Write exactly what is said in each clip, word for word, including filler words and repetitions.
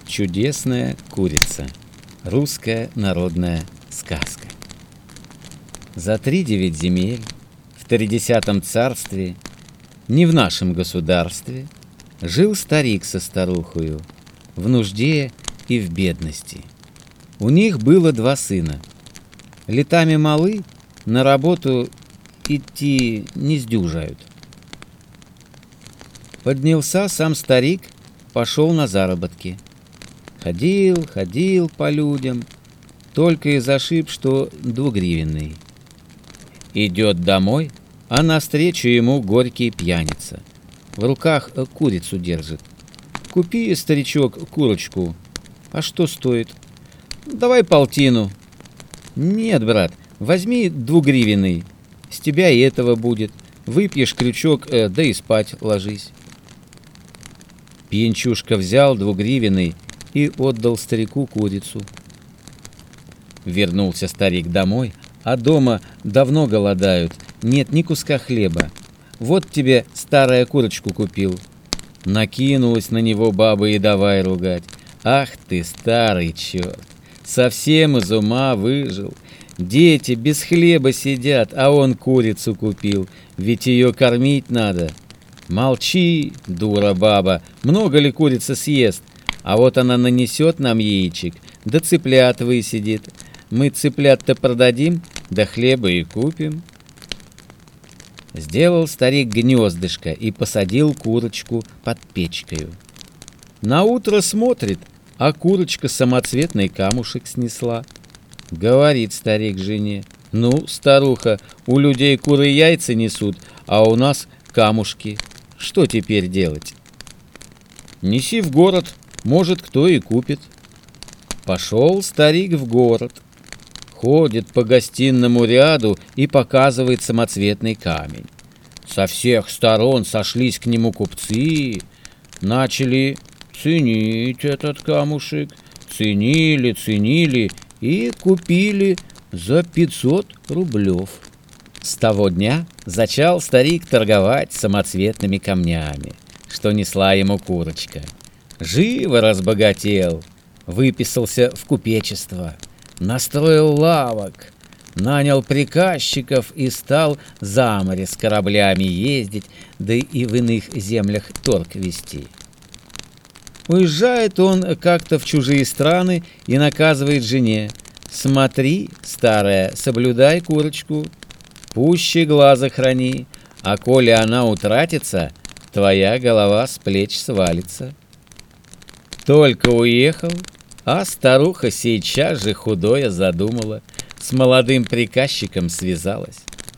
Чудесная курица. Русская народная сказка. За три девять земель, в тридесятом царстве, не в нашем государстве, жил старик со старухою, в нужде и в бедности. У них было два сына. Летами малы, на работу идти не сдюжают. Поднялся сам старик, пошел на заработки. Ходил, ходил по людям, только и зашиб, что двугривенный. Идет домой, а навстречу ему горький пьяница. В руках курицу держит. Купи, старичок, курочку. А что стоит? Давай полтину. Нет, брат, возьми двугривенный. С тебя и этого будет. Выпьешь крючок, э, да и спать ложись. Пьянчушка взял двугривенный и отдал старику курицу. Вернулся старик домой, а дома давно голодают, нет ни куска хлеба. Вот тебе старая курочку купил. Накинулась на него баба и давай ругать. Ах ты, старый черт, совсем из ума выжил. Дети без хлеба сидят, а он курицу купил, ведь ее кормить надо. Молчи, дура баба, много ли курица съест? А вот она нанесет нам яичек, да цыплят высидит. Мы цыплят-то продадим, да хлеба и купим. Сделал старик гнездышко и посадил курочку под печкою. Наутро смотрит, а курочка самоцветный камушек снесла. Говорит старик жене: ну, старуха, у людей куры яйца несут, а у нас камушки. Что теперь делать? Неси в город, может, кто и купит. Пошел старик в город. Ходит по гостинному ряду и показывает самоцветный камень. Со всех сторон сошлись к нему купцы, начали ценить этот камушек, ценили, ценили и купили за пятьсот рублев. С того дня зачал старик торговать самоцветными камнями, что несла ему курочка. Живо разбогател, выписался в купечество, настроил лавок, нанял приказчиков и стал за море с кораблями ездить, да и в иных землях торг вести. Уезжает он как-то в чужие страны и наказывает жене: смотри, старая, соблюдай курочку, пуще глаза храни, а коли она утратится, твоя голова с плеч свалится. Только уехал, а старуха сейчас же худое задумала, с молодым приказчиком связалась.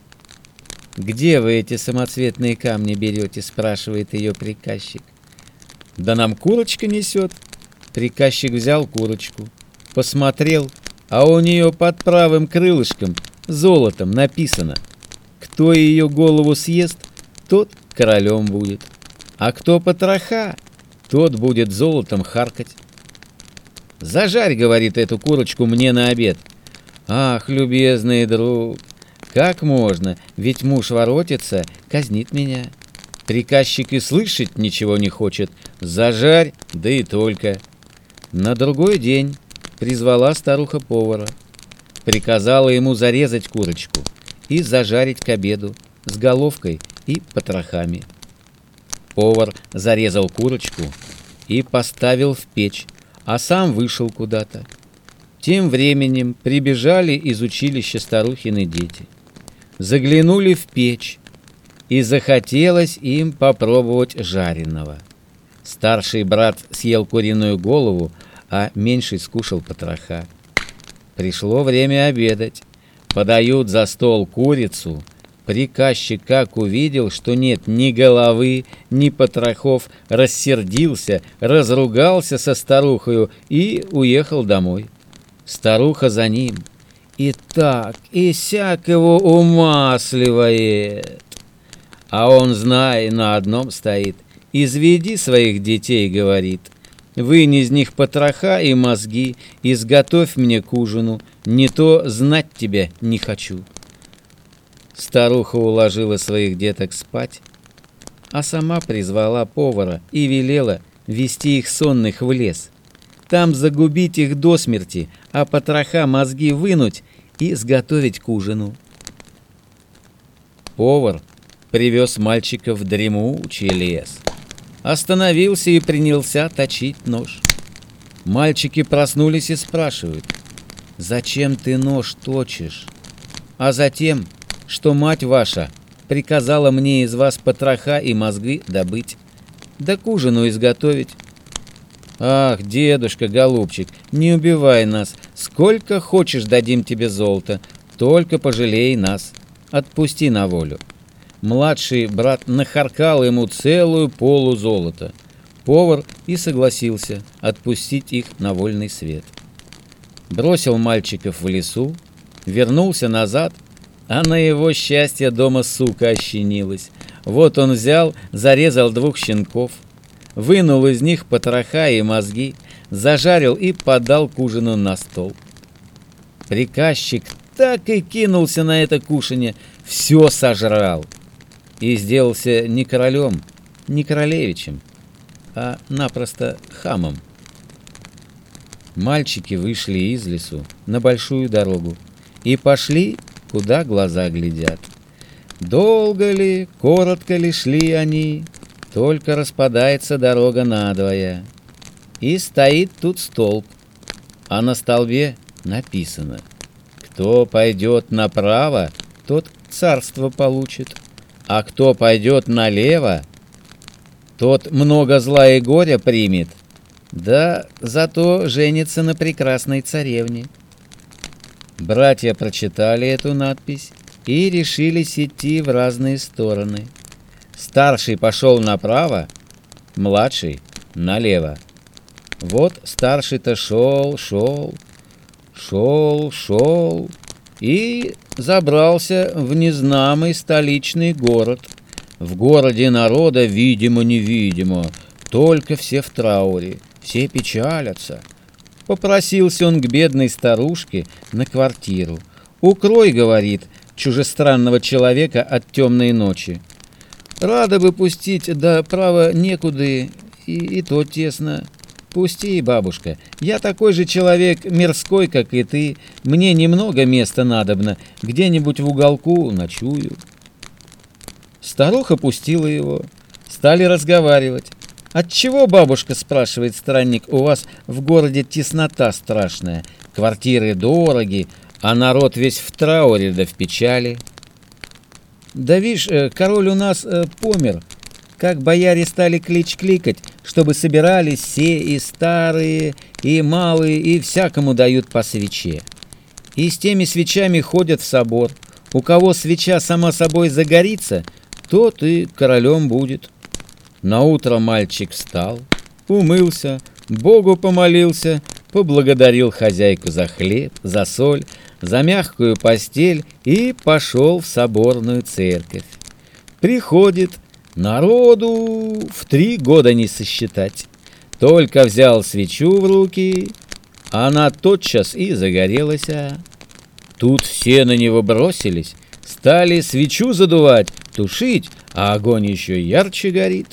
«Где вы эти самоцветные камни берете?» — спрашивает ее приказчик. «Да нам курочка несет». Приказчик взял курочку, посмотрел, а у нее под правым крылышком золотом написано: кто ее голову съест, тот королем будет, а кто потроха, тот будет золотом харкать. «Зажарь, — говорит, — эту курочку мне на обед». «Ах, любезный друг, как можно, ведь муж воротится, казнит меня». Приказчик и слышать ничего не хочет. «Зажарь, да и только». На другой день призвала старуха повара, приказала ему зарезать курочку и зажарить к обеду с головкой и потрохами. Повар зарезал курочку и поставил в печь, а сам вышел куда-то. Тем временем прибежали из училища старухины дети, заглянули в печь, и захотелось им попробовать жареного. Старший брат съел куриную голову, а меньший скушал потроха. Пришло время обедать. Подают за стол курицу. Приказчик, как увидел, что нет ни головы, ни потрохов, рассердился, разругался со старухою и уехал домой. Старуха за ним. И так, и сяк его умасливает. А он, знай, на одном стоит. «Изведи своих детей, — говорит, — вынь из них потроха и мозги, изготовь мне к ужину, не то знать тебя не хочу». Старуха уложила своих деток спать, а сама призвала повара и велела вести их сонных в лес. там загубить их до смерти, а потроха мозги вынуть и сготовить к ужину. Повар привез мальчика в дремучий лес, остановился и принялся точить нож. Мальчики проснулись и спрашивают: «Зачем ты нож точишь?» «А затем, что мать ваша приказала мне из вас потроха и мозги добыть, да к ужину изготовить». «Ах, дедушка, голубчик, не убивай нас, сколько хочешь дадим тебе золота, только пожалей нас, отпусти на волю». Младший брат нахаркал ему целую полу золота. Повар и согласился отпустить их на вольный свет. Бросил мальчиков в лесу, вернулся назад, а на его счастье дома сука ощенилась. Вот он взял, зарезал двух щенков, вынул из них потроха и мозги, зажарил и подал к ужину на стол. Приказчик так и кинулся на это кушанье, все сожрал и сделался не королем, не королевичем, а напросто хамом. Мальчики вышли из лесу на большую дорогу и пошли, куда глаза глядят. Долго ли, коротко ли шли они, только распадается дорога надвое. И стоит тут столб, а на столбе написано: кто пойдет направо, тот царство получит, а кто пойдет налево, тот много зла и горя примет, да зато женится на прекрасной царевне. Братья прочитали эту надпись и решились идти в разные стороны. Старший пошел направо, младший налево. Вот старший-то шел, шел, шел, шел и забрался в незнамый столичный город. В городе народа видимо-невидимо, только все в трауре, все печалятся. Попросился он к бедной старушке на квартиру. «Укрой, — говорит, — чужестранного человека от темной ночи». «Рада бы пустить, да право некуда, и, и то тесно». «Пусти, бабушка, я такой же человек мирской, как и ты, мне немного места надобно, где-нибудь в уголку ночую». Старуха пустила его, стали разговаривать. «Отчего, бабушка, — спрашивает странник, — у вас в городе теснота страшная, квартиры дороги, а народ весь в трауре да в печали?» «Да вишь, король у нас э, помер, как бояре стали клич кликать, чтобы собирались все, и старые, и малые, и всякому дают по свече. И с теми свечами ходят в собор. У кого свеча сама собой загорится, тот и королем будет». Наутро мальчик встал, умылся, Богу помолился, поблагодарил хозяйку за хлеб, за соль, за мягкую постель и пошел в соборную церковь. Приходит, народу в три года не сосчитать. Только взял свечу в руки, она тотчас и загорелась. Тут все на него бросились, стали свечу задувать, тушить, а огонь еще ярче горит.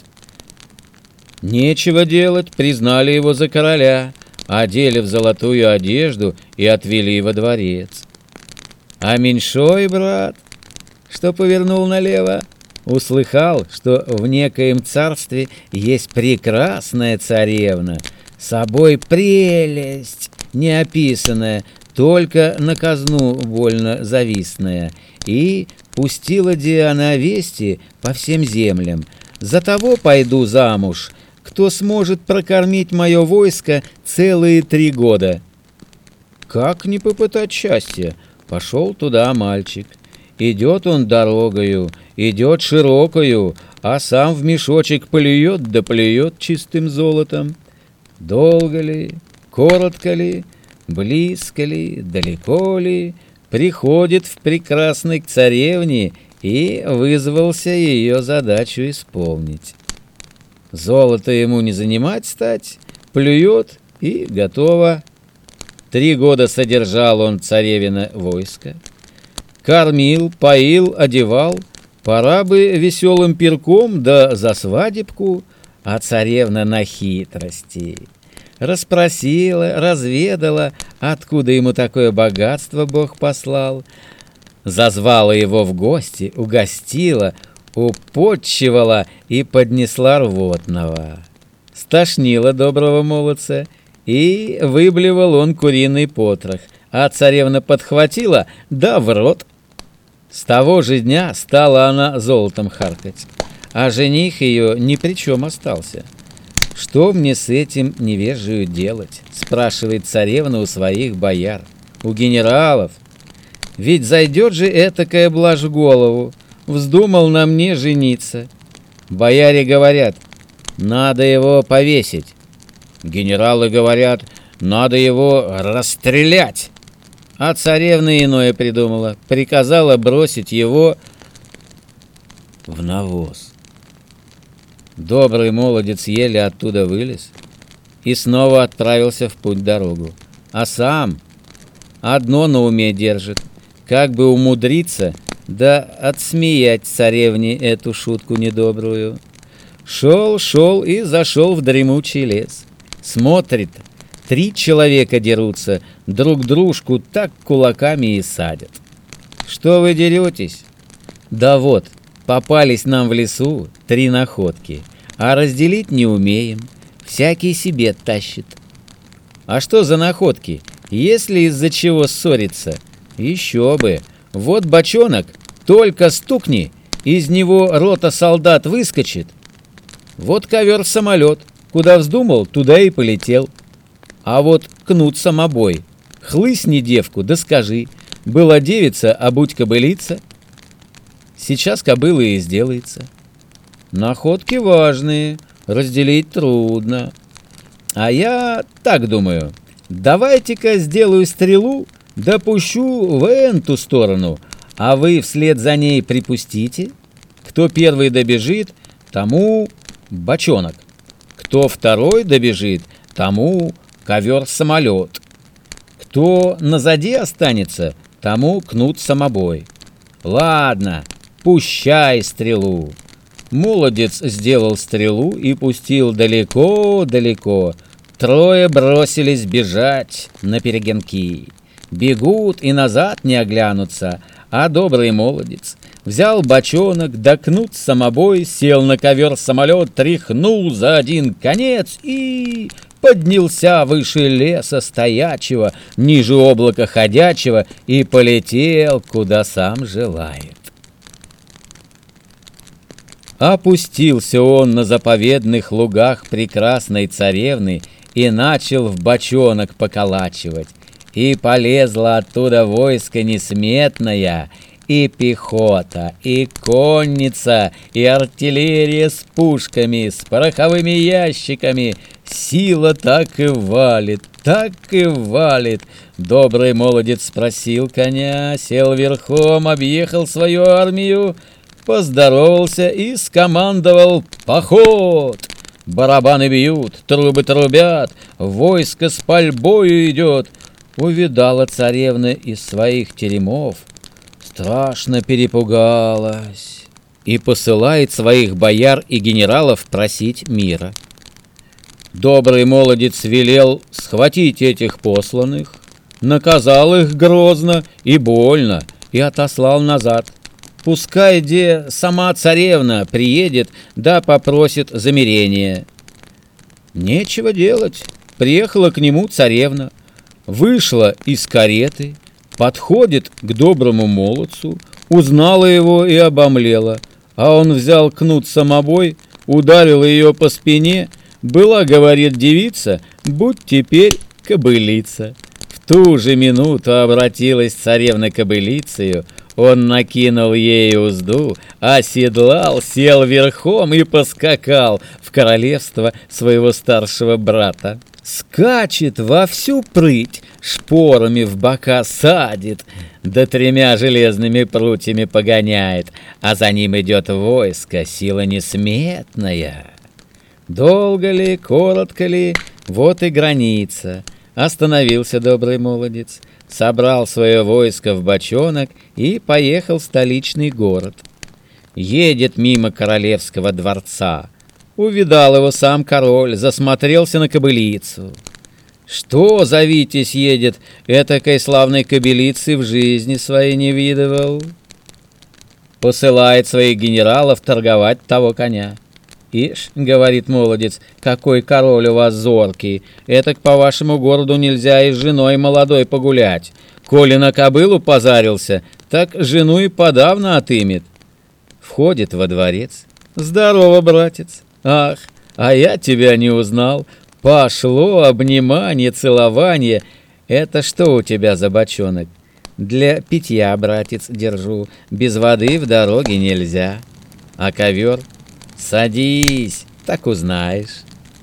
Нечего делать, признали его за короля, одели в золотую одежду и отвели во дворец. А меньшой брат, что повернул налево, услыхал, что в некоем царстве есть прекрасная царевна, собой прелесть неописанная, только на казну больно завистная, и пустила де она вести по всем землям: за того пойду замуж, кто сможет прокормить мое войско целые три года. Как не попытать счастья? Пошел туда мальчик. Идет он дорогою, идет широкою, а сам в мешочек плюет да плюет чистым золотом. Долго ли, коротко ли, близко ли, далеко ли, приходит в прекрасной к царевне и вызвался ее задачу исполнить. Золото ему не занимать стать, плюет и готово. Три года содержал он царевина войско, кормил, поил, одевал, пора бы веселым пирком да за свадебку, а царевна на хитрости. расспросила, разведала, откуда ему такое богатство Бог послал, зазвала его в гости, угостила, употчевала и поднесла рвотного. Стошнила доброго молодца, и выблевал он куриный потрох, а царевна подхватила, да в рот. С того же дня стала она золотом харкать, а жених ее ни при чем остался. «Что мне с этим невежею делать?» — спрашивает царевна у своих бояр, у генералов. «Ведь зайдет же этакая блажь в голову, вздумал на мне жениться». Бояре говорят: «Надо его повесить». Генералы говорят: «Надо его расстрелять». А царевна иное придумала, приказала бросить его в навоз. Добрый молодец еле оттуда вылез и снова отправился в путь-дорогу, а сам одно на уме держит: как бы умудриться да отсмеять царевне эту шутку недобрую. Шел, шел и зашел в дремучий лес. Смотрит, три человека дерутся, друг дружку так кулаками и садят. «Что вы деретесь?» «Да вот, попались нам в лесу три находки, а разделить не умеем, всякий себе тащит». «А что за находки, если из-за чего ссориться?» «Еще бы! Вот бочонок, только стукни, из него рота солдат выскочит. Вот ковер-самолет, куда вздумал, туда и полетел. А вот кнут-самобой, хлыстни девку, да скажи: была девица, а будь кобылица. Сейчас кобыла и сделается». Находки важные, разделить трудно. А я так думаю: давайте-ка сделаю стрелу, да пущу в эту сторону, а вы вслед за ней припустите. Кто первый добежит, тому бочонок. Кто второй добежит, тому ковер-самолет. Кто назади останется, тому кнут-самобой. Ладно, пущай стрелу. Молодец сделал стрелу и пустил далеко-далеко. Трое бросились бежать наперегонки. Бегут и назад не оглянутся, а добрый молодец взял бочонок, да кнут-самобой, сел на ковер-самолет, тряхнул за один конец и поднялся выше леса стоячего, ниже облака ходячего и полетел, куда сам желает. Опустился он на заповедных лугах прекрасной царевны и начал в бочонок поколачивать. И полезла оттуда войско несметное, и пехота, и конница, и артиллерия с пушками, с пороховыми ящиками. Сила так и валит, так и валит. Добрый молодец спросил коня, сел верхом, объехал свою армию, поздоровался и скомандовал: «Поход!» Барабаны бьют, трубы трубят, войско с пальбою идет. Увидала царевна из своих теремов, страшно перепугалась и посылает своих бояр и генералов просить мира. Добрый молодец велел схватить этих посланных, наказал их грозно и больно и отослал назад. Пускай где сама царевна приедет, да попросит замирения. Нечего делать, приехала к нему царевна, вышла из кареты, подходит к доброму молодцу, узнала его и обомлела, а он взял кнут-самобой, ударил ее по спине. Была, говорит, девица, будь теперь кобылица. В ту же минуту обратилась царевна кобылицею, он накинул ей узду, оседлал, сел верхом и поскакал в королевство своего старшего брата. Скачет во всю прыть, шпорами в бока садит, да тремя железными прутьями погоняет, а за ним идет войско, сила несметная. Долго ли, коротко ли, вот и граница. Остановился добрый молодец, собрал свое войско в бочонок и поехал в столичный город. Едет мимо королевского дворца. Увидал его сам король, засмотрелся на кобылицу. Что за Витязь едет, этакой славной кобылицы в жизни своей не видывал. Посылает своих генералов торговать того коня. «Ишь, — говорит молодец, — какой король у вас зоркий, этак по вашему городу нельзя и с женой молодой погулять. Коли на кобылу позарился, так жену и подавно отымет». Входит во дворец. «Здорово, братец! Ах, а я тебя не узнал. Пошло обнимание, целование. Это что у тебя за бочонок?» «Для питья, братец, держу. Без воды в дороге нельзя». «А ковер?» «Садись, так узнаешь».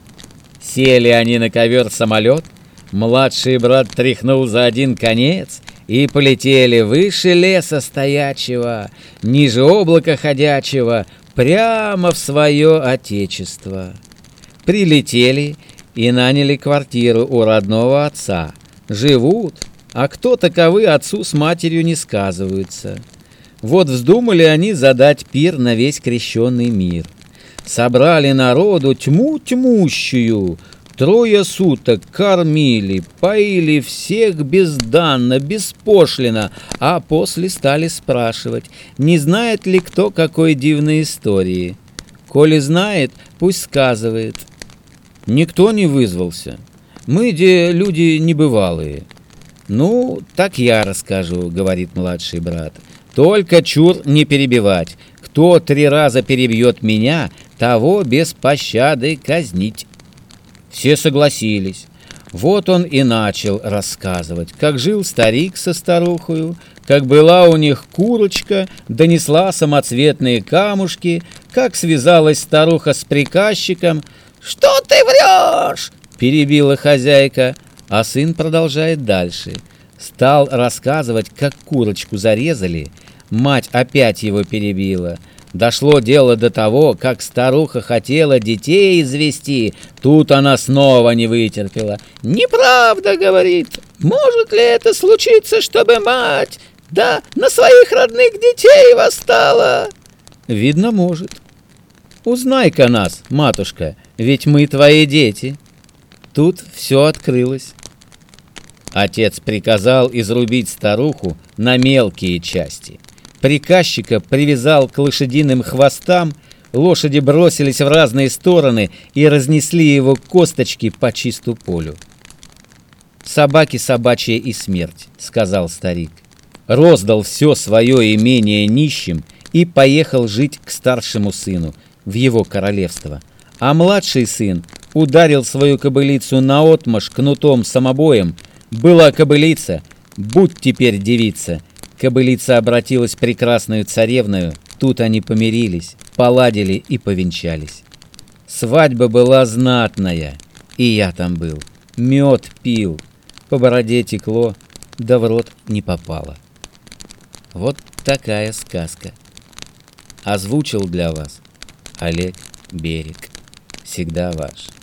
Сели они на ковер-самолет, младший брат тряхнул за один конец, и полетели выше леса стоячего, ниже облака ходячего, прямо в свое отечество. Прилетели и наняли квартиру у родного отца. Живут, а кто таковы отцу с матерью не сказываются. Вот вздумали они задать пир на весь крещенный мир. Собрали народу тьму тьмущую, трое суток кормили, поили всех безданно, беспошлино, а после стали спрашивать, не знает ли кто какой дивной истории. Коли знает, пусть сказывает. Никто не вызвался. Мы, де люди небывалые. «Ну, так я расскажу», — говорит младший брат. «Только чур не перебивать. Кто три раза перебьет меня, того без пощады казнить». Все согласились. Вот он и начал рассказывать, как жил старик со старухою, как была у них курочка, донесла самоцветные камушки, как связалась старуха с приказчиком. «Что ты врешь?» — перебила хозяйка, а сын продолжает дальше. Стал рассказывать, как курочку зарезали, мать опять его перебила. Дошло дело до того, как старуха хотела детей извести, тут она снова не вытерпела. «Неправда, — говорит, — может ли это случиться, чтобы мать, да, на своих родных детей восстала?» «Видно, может. Узнай-ка нас, матушка, ведь мы твои дети». Тут все открылось. Отец приказал изрубить старуху на мелкие части. Приказчика привязал к лошадиным хвостам, лошади бросились в разные стороны и разнесли его косточки по чисту полю. «Собаки собачья и смерть», — сказал старик. Роздал все свое имение нищим и поехал жить к старшему сыну в его королевство. А младший сын ударил свою кобылицу наотмашь кнутом самобоем. Была кобылица, будь теперь девица. Кобылица обратилась прекрасную царевною, тут они помирились, поладили и повенчались. Свадьба была знатная, и я там был, мед пил, по бороде текло, да в рот не попало. Вот такая сказка. Озвучил для вас Олег Берег. Всегда ваш.